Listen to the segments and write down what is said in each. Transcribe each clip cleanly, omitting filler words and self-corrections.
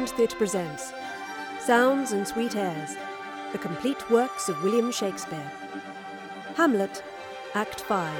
Sound Theatre presents Sounds and Sweet Airs, the complete works of William Shakespeare. Hamlet, Act 5.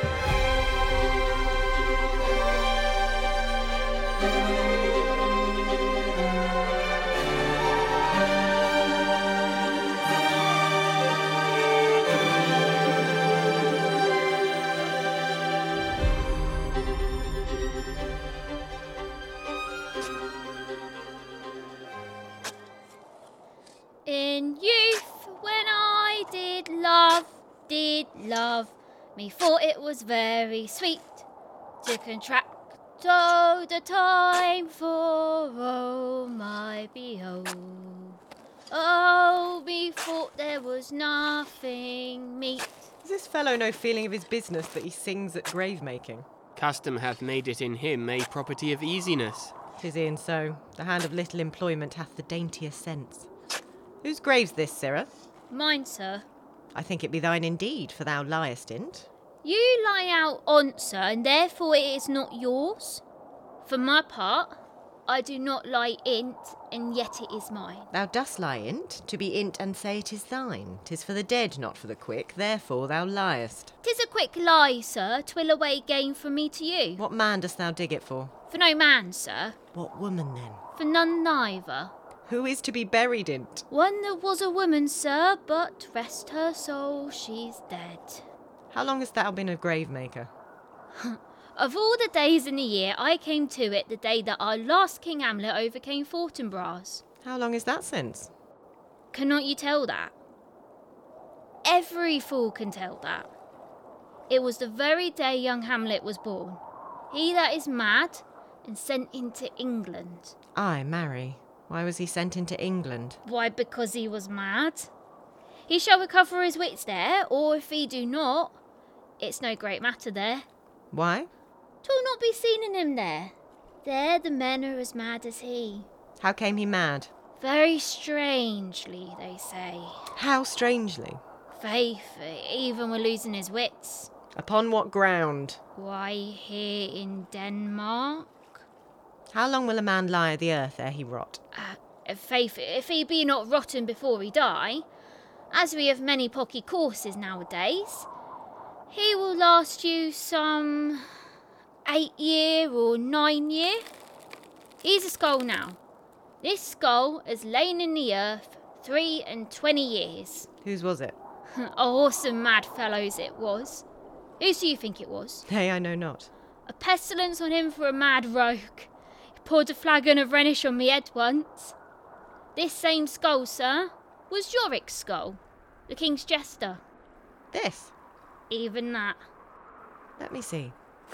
In youth, when I did love, methought it was very sweet to contract all the time for oh my behold. Oh, methought there was nothing meet. Has this fellow no feeling of his business that he sings at grave making? Custom hath made it in him a property of easiness. 'Tis e'en so. The hand of little employment hath the daintier sense. Whose grave's this, sirrah? Mine, sir. I think it be thine indeed, for thou liest in't. You lie out on't, sir, and therefore it is not yours. For my part, I do not lie in't, and yet it is mine. Thou dost lie in't, to be in't and say it is thine. 'Tis for the dead, not for the quick, therefore thou liest. 'Tis a quick lie, sir, 'twill away gain from me to you. What man dost thou dig it for? For no man, sir. What woman then? For none neither. Who is to be buried in't? One that was a woman, sir, but rest her soul, she's dead. How long hast thou been a grave maker? Of all the days in the year, I came to it the day that our last King Hamlet overcame Fortinbras. How long is that since? Cannot you tell that? Every fool can tell that. It was the very day young Hamlet was born. He that is mad and sent into England. Ay, marry. Why was he sent into England? Why, because he was mad. He shall recover his wits there, or if he do not, it's no great matter there. Why? 'Twill not be seen in him there. There the men are as mad as he. How came he mad? Very strangely, they say. How strangely? Faith, even were losing his wits. Upon what ground? Why, here in Denmark? How long will a man lie of the earth ere he rot? Faith, if he be not rotten before he die, as we have many pocky courses nowadays, he will last you some 8 year or 9 year. Here's a skull now. This skull has lain in the earth 23 years. Whose was it? Awesome mad fellows it was. Whose do you think it was? Nay, I know not. A pestilence on him for a mad rogue. He poured a flagon of Rhenish on me head once. This same skull, sir, was Yorick's skull, the king's jester. This? Even that. Let me see.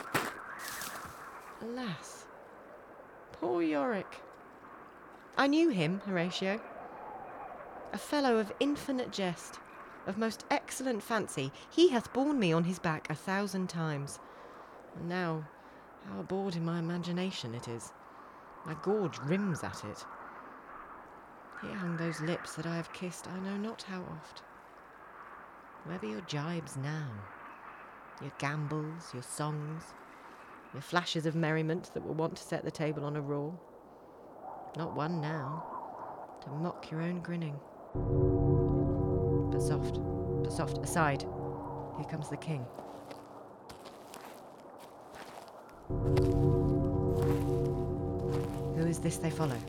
Alas. Poor Yorick. I knew him, Horatio. A fellow of infinite jest, of most excellent fancy. He hath borne me on his back 1,000 times. And now, how abhorred in my imagination it is. My gorge rims at it. Here hung those lips that I have kissed I know not how oft. Where be your jibes now? Your gambols, your songs, your flashes of merriment that were wont to set the table on a roar? Not one now, to mock your own grinning. But soft, aside. Here comes the king. Who is this they follow?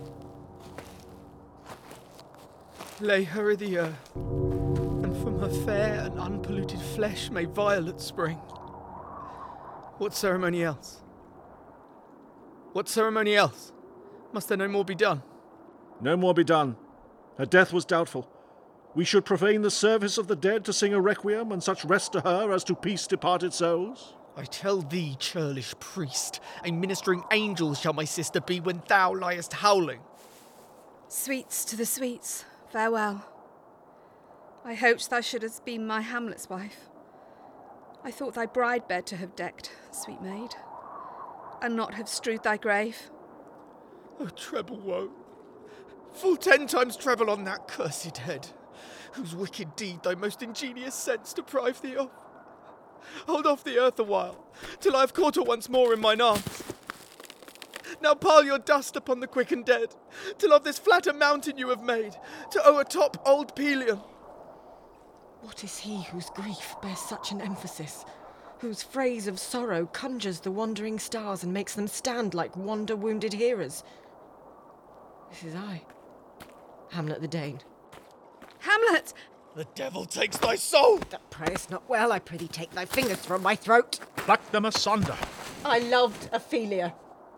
Lay her i' the earth, and from her fair and unpolluted flesh may violets spring. What ceremony else? What ceremony else? Must there no more be done? No more be done. Her death was doubtful. We should profane the service of the dead to sing a requiem and such rest to her as to peace departed souls. I tell thee, churlish priest, a ministering angel shall my sister be when thou liest howling. Sweets to the sweets, farewell. I hoped thou shouldst been my Hamlet's wife. I thought thy bride bed to have decked, sweet maid, and not have strewed thy grave. Oh, treble woe! Full 10 times treble on that cursed head, whose wicked deed thy most ingenious sense deprived thee of. Hold off the earth a while, till I have caught her once more in mine arms. Now pile your dust upon the quick and dead, till of this flat a mountain you have made, to o'ertop old Pelion. What is he whose grief bears such an emphasis, whose phrase of sorrow conjures the wandering stars and makes them stand like wander-wounded hearers? This is I, Hamlet the Dane. Hamlet! The devil takes thy soul! Thou prayest not well, I prithee take thy fingers from my throat. Pluck them asunder. I loved Ophelia.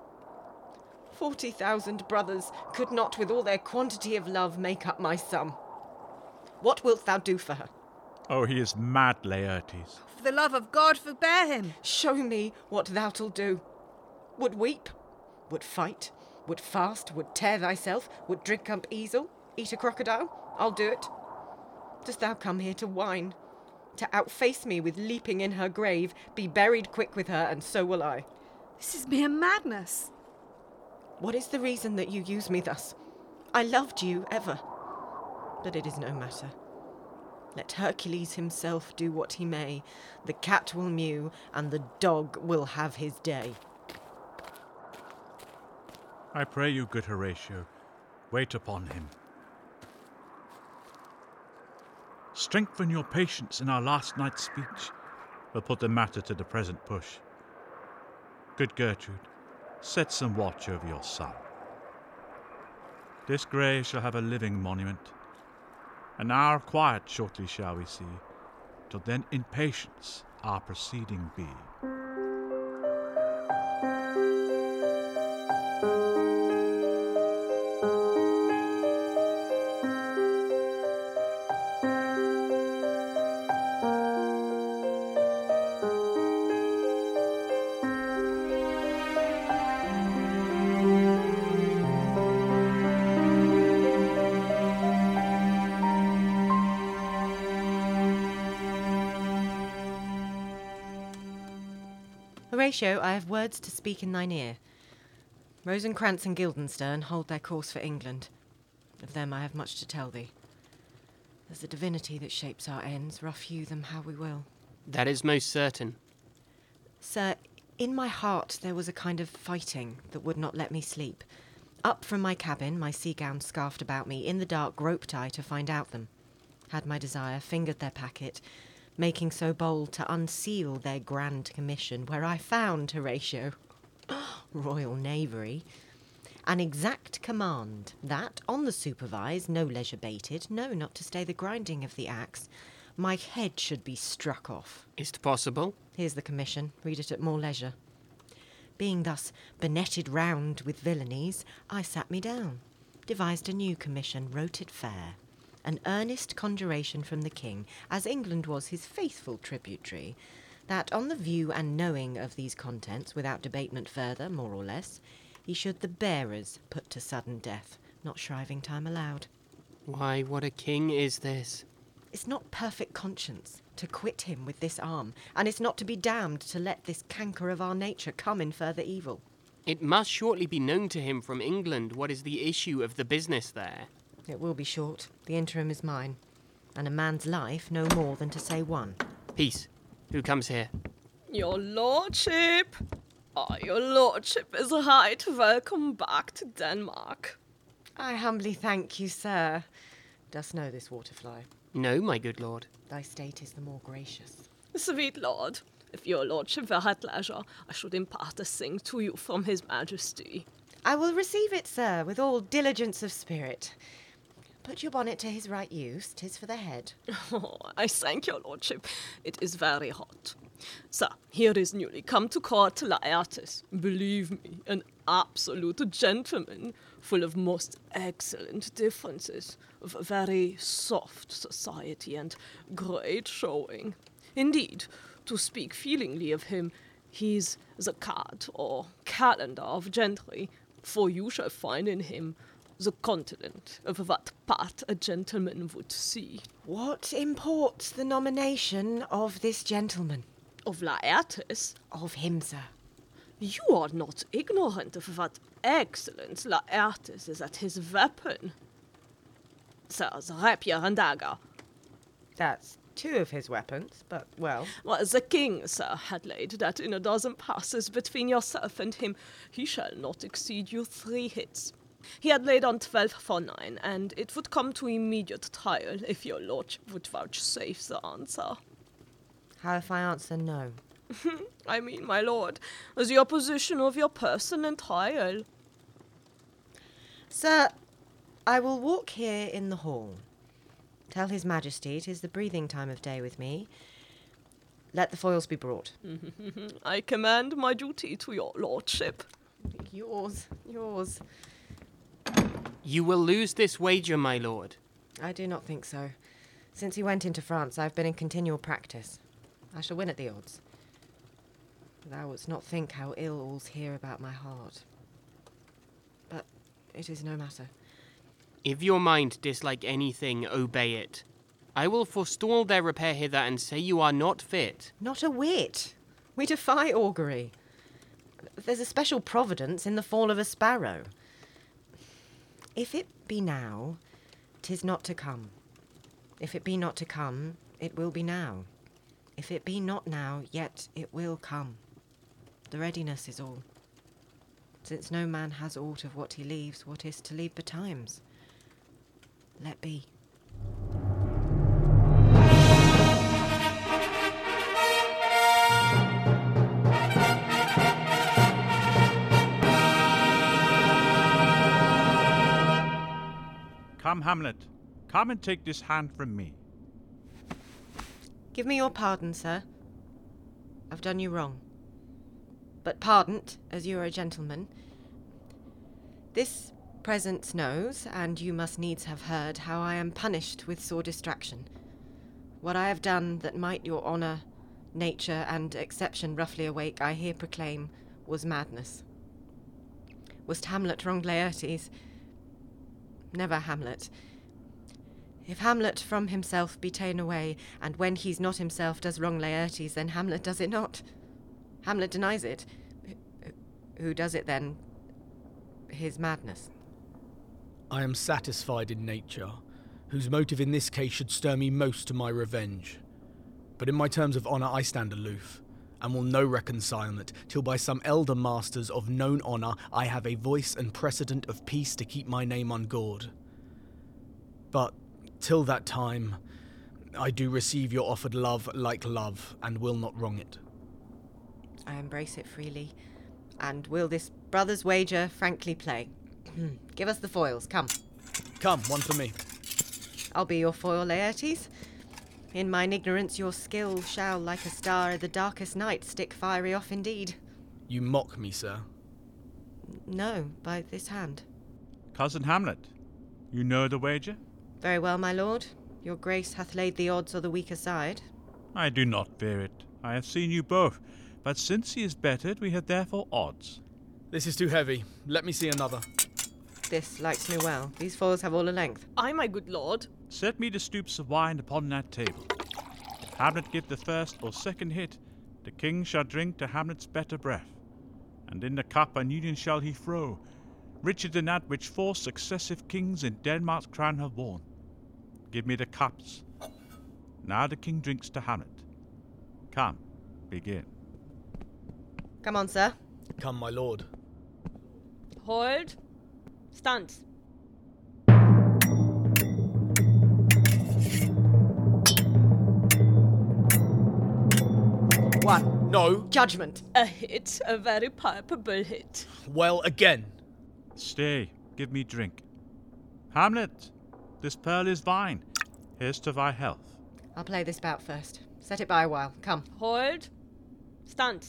40,000 brothers could not with all their quantity of love make up my sum. What wilt thou do for her? Oh, he is mad, Laertes. For the love of God, forbear him. Show me what thou'lt do. Would weep, would fight, would fast, would tear thyself, would drink up easel, eat a crocodile? I'll do it. Dost thou come here to whine, to outface me with leaping in her grave, be buried quick with her, and so will I? This is mere madness. What is the reason that you use me thus? I loved you ever, but it is no matter. Let Hercules himself do what he may. The cat will mew, and the dog will have his day. I pray you, good Horatio, wait upon him. Strengthen your patience in our last night's speech. We'll put the matter to the present push. Good Gertrude, set some watch over your son. This grave shall have a living monument. An hour of quiet shortly shall we see, till then in patience our proceeding be. Horatio, I have words to speak in thine ear. Rosencrantz and Guildenstern hold their course for England. Of them I have much to tell thee. As the divinity that shapes our ends, rough hew them how we will. That is most certain. Sir, in my heart there was a kind of fighting that would not let me sleep. Up from my cabin, my sea gown scarfed about me, in the dark groped I to find out them. Had my desire, fingered their packet, making so bold to unseal their grand commission, where I found, Horatio, royal knavery, an exact command that, on the supervise, no leisure bated, no, not to stay the grinding of the axe, my head should be struck off. Is't possible? Here's the commission, read it at more leisure. Being thus benetted round with villainies, I sat me down, devised a new commission, wrote it fair. An earnest conjuration from the king, as England was his faithful tributary, that on the view and knowing of these contents, without debatement further, more or less, he should the bearers put to sudden death, not shriving time allowed. Why, what a king is this? It's not perfect conscience to quit him with this arm, and it's not to be damned to let this canker of our nature come in further evil. It must shortly be known to him from England what is the issue of the business there. It will be short. The interim is mine, and a man's life no more than to say one. Peace. Who comes here? Your lordship. Your lordship is right. Welcome back to Denmark. I humbly thank you, sir. Dost know this waterfly? No, my good lord. Thy state is the more gracious. Sweet lord, if your lordship were at leisure, I should impart a thing to you from his majesty. I will receive it, sir, with all diligence of spirit. Put your bonnet to his right use, 'tis for the head. Oh, I thank your lordship. It is very hot. Sir, here is newly come to court Laertes. Believe me, an absolute gentleman, full of most excellent differences, of very soft society and great showing. Indeed, to speak feelingly of him, he's the card or calendar of gentry, for you shall find in him the continent of what part a gentleman would see. What imports the nomination of this gentleman? Of Laertes? Of him, sir. You are not ignorant of what excellence Laertes is at his weapon. Sir, the rapier and dagger. That's 2 of his weapons, but, well... Well, the king, sir, had laid that in a dozen passes between yourself and him. He shall not exceed you 3 hits. He had laid on 12 for 9, and it would come to immediate trial if your lordship would vouchsafe the answer. How if I answer no? I mean, my lord, the opposition of your person and trial. Sir, I will walk here in the hall. Tell His Majesty 'tis the breathing time of day with me. Let the foils be brought. I command my duty to your lordship. Yours. You will lose this wager, my lord. I do not think so. Since he went into France, I've been in continual practice. I shall win at the odds. Thou wouldst not think how ill all's hear about my heart. But it is no matter. If your mind dislike anything, obey it. I will forestall their repair hither and say you are not fit. Not a whit. We defy augury. There's a special providence in the fall of a sparrow. If it be now, 'tis not to come. If it be not to come, it will be now. If it be not now, yet it will come. The readiness is all. Since no man has aught of what he leaves, what is to leave betimes? Let be. Come, Hamlet. Come and take this hand from me. Give me your pardon, sir. I've done you wrong. But pardoned, as you are a gentleman. This presence knows, and you must needs have heard, how I am punished with sore distraction. What I have done that might your honour, nature, and exception roughly awake, I here proclaim, was madness. Was't Hamlet wronged Laertes? Never Hamlet. If Hamlet from himself be ta'en away, and when he's not himself does wrong Laertes, then Hamlet does it not. Hamlet denies it. Who does it then? His madness. I am satisfied in nature, whose motive in this case should stir me most to my revenge. But in my terms of honour I stand aloof, and will no reconcilement, till by some elder masters of known honour I have a voice and precedent of peace to keep my name ungored. But till that time, I do receive your offered love like love, and will not wrong it. I embrace it freely, and will this brother's wager frankly play. Give us the foils, come. Come, one for me. I'll be your foil, Laertes. In mine ignorance your skill shall, like a star i' the darkest night, stick fiery off indeed. You mock me, sir. No, by this hand. Cousin Hamlet, you know the wager? Very well, my lord. Your grace hath laid the odds o' the weaker side. I do not fear it. I have seen you both, but since he is bettered, we have therefore odds. This is too heavy. Let me see another. This likes me well. These foils have all a length. Aye, my good lord. Set me the stoops of wine upon that table. If Hamlet give the first or second hit, the king shall drink to Hamlet's better breath, and in the cup an union shall he throw, richer than that which 4 successive kings in Denmark's crown have worn. Give me the cups. Now the king drinks to Hamlet. Come, begin. Come on, sir. Come, my lord. Hold. Stand. One. No. Judgment. A hit, a very palpable hit. Well, again. Stay, give me drink. Hamlet, this pearl is thine. Here's to thy health. I'll play this bout first. Set it by a while. Come. Hold. Stand.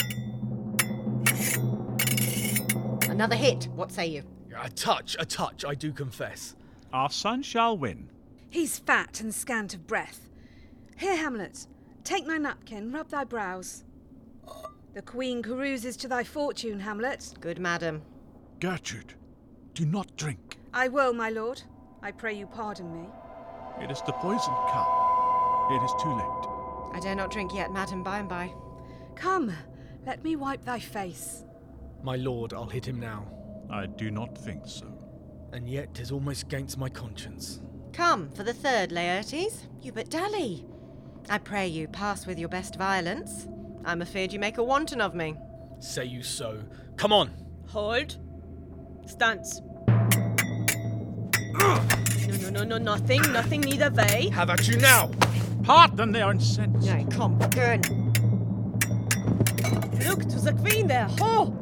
Another hit. What say you? A touch, I do confess. Our son shall win. He's fat and scant of breath. Here, Hamlet, take my napkin, rub thy brows. The queen carouses to thy fortune, Hamlet. Good madam. Gertrude, do not drink. I will, my lord. I pray you pardon me. It is the poisoned cup. It is too late. I dare not drink yet, madam, by and by. Come, let me wipe thy face. My lord, I'll hit him now. I do not think so. And yet 'tis almost 'gainst my conscience. Come, for the third, Laertes. You but dally. I pray you, pass with your best violence. I'm afeard you make a wanton of me. Say you so. Come on. Hold. Stance. No, nothing, neither they. Have at you now. Part them, they are incensed. Nay, come, good. Look to the queen there. Ho!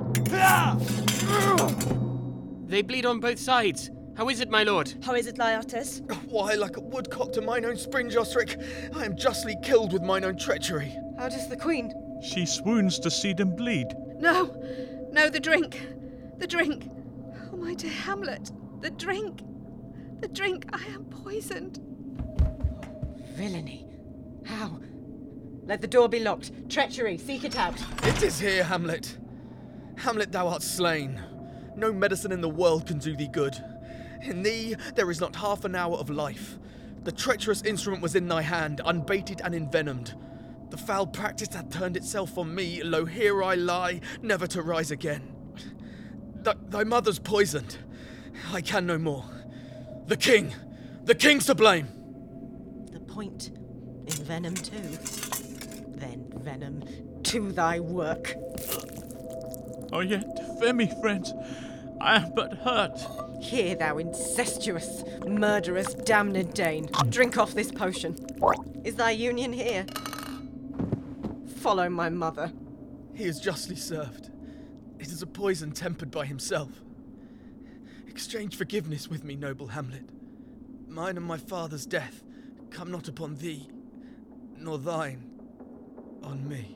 They bleed on both sides. How is it, my lord? How is it, Laertes? Why, like a woodcock to mine own spring, Josric, I am justly killed with mine own treachery. How does the queen? She swoons to see them bleed. No, the drink. The drink. Oh, my dear Hamlet, the drink. The drink. I am poisoned. Villainy. How? Let the door be locked. Treachery, seek it out. It is here, Hamlet. Hamlet, thou art slain. No medicine in the world can do thee good. In thee there is not half an hour of life. The treacherous instrument was in thy hand, unbaited and envenomed. The foul practice hath turned itself on me. Lo, here I lie, never to rise again. Thy mother's poisoned. I can no more. The king's to blame. The point in venom too. Then venom to thy work. Oh, yet, fear me, friends. I am but hurt. Here, thou incestuous, murderous, damned Dane, drink off this potion. Is thy union here? Follow my mother. He is justly served. It is a poison tempered by himself. Exchange forgiveness with me, noble Hamlet. Mine and my father's death come not upon thee, nor thine on me.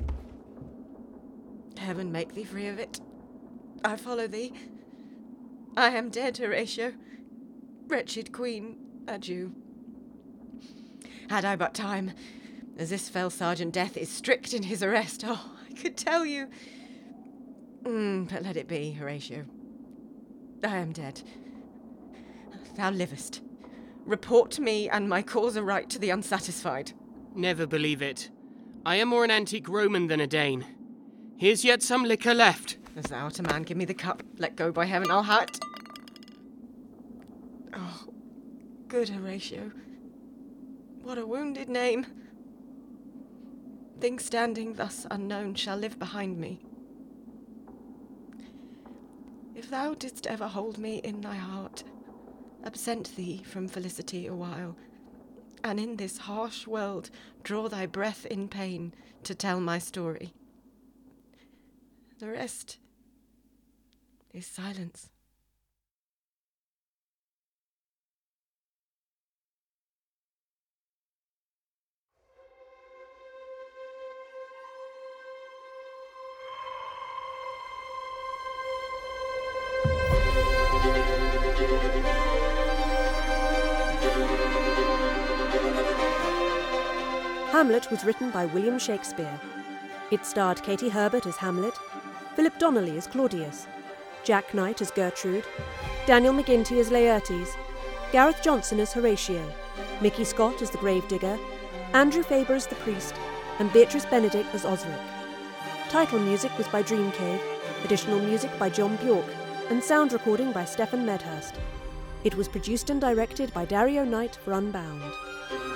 Heaven make thee free of it. I follow thee. I am dead, Horatio. Wretched queen, adieu. Had I but time, as this fell Sergeant Death is strict in his arrest, oh, I could tell you. But let it be, Horatio. I am dead. Thou livest. Report to me, and my cause aright to the unsatisfied. Never believe it. I am more an antique Roman than a Dane. Here's yet some liquor left. As thou art a man, give me the cup. Let go, by heaven, I'll have it. Oh, good Horatio. What a wounded name. Things standing thus unknown shall live behind me. If thou didst ever hold me in thy heart, absent thee from felicity a while, and in this harsh world draw thy breath in pain to tell my story, the rest is silence. Hamlet was written by William Shakespeare. It starred Katie Herbert as Hamlet, Philip Donnelly as Claudius, Jack Knight as Gertrude, Daniel McGinty as Laertes, Gareth Johnson as Horatio, Mickey Scott as the Gravedigger, Andrew Faber as the priest, and Beatrice Benedict as Osric. Title music was by Dream Cave, additional music by John Bjork, and sound recording by Stefan Medhurst. It was produced and directed by Dario Knight for Unbound.